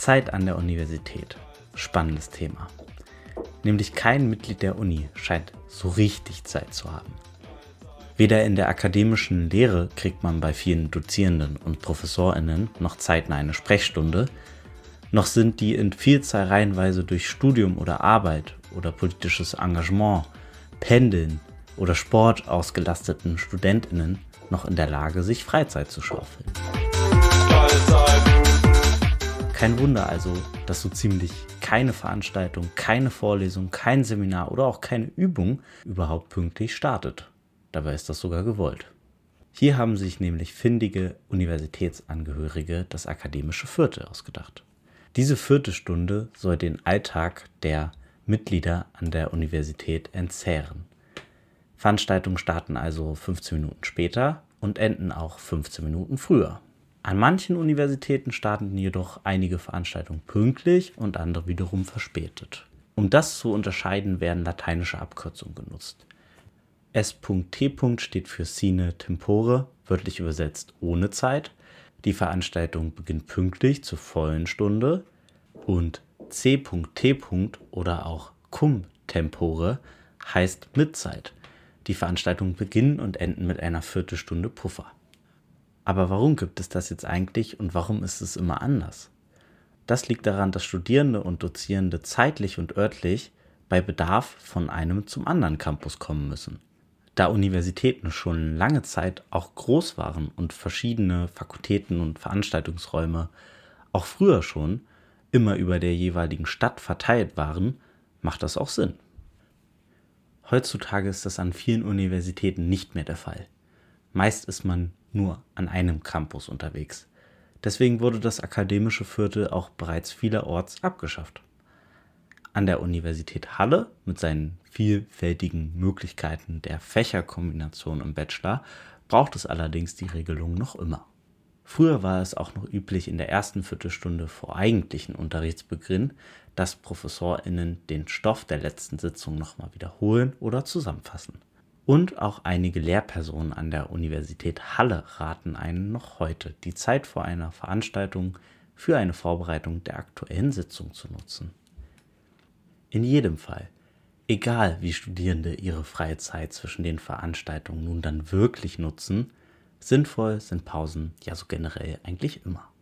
Zeit an der Universität. Spannendes Thema. Nämlich kein Mitglied der Uni scheint so richtig Zeit zu haben. Weder in der akademischen Lehre kriegt man bei vielen Dozierenden und ProfessorInnen noch zeitnah eine Sprechstunde, noch sind die in Vielzahl reihenweise durch Studium oder Arbeit oder politisches Engagement, Pendeln oder Sport ausgelasteten StudentInnen noch in der Lage, sich Freizeit zu schaufeln. Kein Wunder also, dass so ziemlich keine Veranstaltung, keine Vorlesung, kein Seminar oder auch keine Übung überhaupt pünktlich startet. Dabei ist das sogar gewollt. Hier haben sich nämlich findige Universitätsangehörige das akademische Viertel ausgedacht. Diese 4. Stunde soll den Alltag der Mitglieder an der Universität entzehren. Veranstaltungen starten also 15 Minuten später und enden auch 15 Minuten früher. An manchen Universitäten starten jedoch einige Veranstaltungen pünktlich und andere wiederum verspätet. Um das zu unterscheiden, werden lateinische Abkürzungen genutzt. S.T. steht für Sine Tempore, wörtlich übersetzt ohne Zeit. Die Veranstaltung beginnt pünktlich zur vollen Stunde. Und C.T. oder auch Cum Tempore heißt mit Zeit. Die Veranstaltungen beginnen und enden mit einer Viertelstunde Puffer. Aber warum gibt es das jetzt eigentlich und warum ist es immer anders? Das liegt daran, dass Studierende und Dozierende zeitlich und örtlich bei Bedarf von einem zum anderen Campus kommen müssen. Da Universitäten schon lange Zeit auch groß waren und verschiedene Fakultäten und Veranstaltungsräume auch früher schon immer über der jeweiligen Stadt verteilt waren, macht das auch Sinn. Heutzutage ist das an vielen Universitäten nicht mehr der Fall. Meist ist man nur an einem Campus unterwegs. Deswegen wurde das akademische Viertel auch bereits vielerorts abgeschafft. An der Universität Halle mit seinen vielfältigen Möglichkeiten der Fächerkombination im Bachelor braucht es allerdings die Regelung noch immer. Früher war es auch noch üblich, in der ersten Viertelstunde vor eigentlichen Unterrichtsbeginn, dass ProfessorInnen den Stoff der letzten Sitzung nochmal wiederholen oder zusammenfassen. Und auch einige Lehrpersonen an der Universität Halle raten einen noch heute, die Zeit vor einer Veranstaltung für eine Vorbereitung der aktuellen Sitzung zu nutzen. In jedem Fall, egal wie Studierende ihre freie Zeit zwischen den Veranstaltungen nun dann wirklich nutzen, sinnvoll sind Pausen ja so generell eigentlich immer.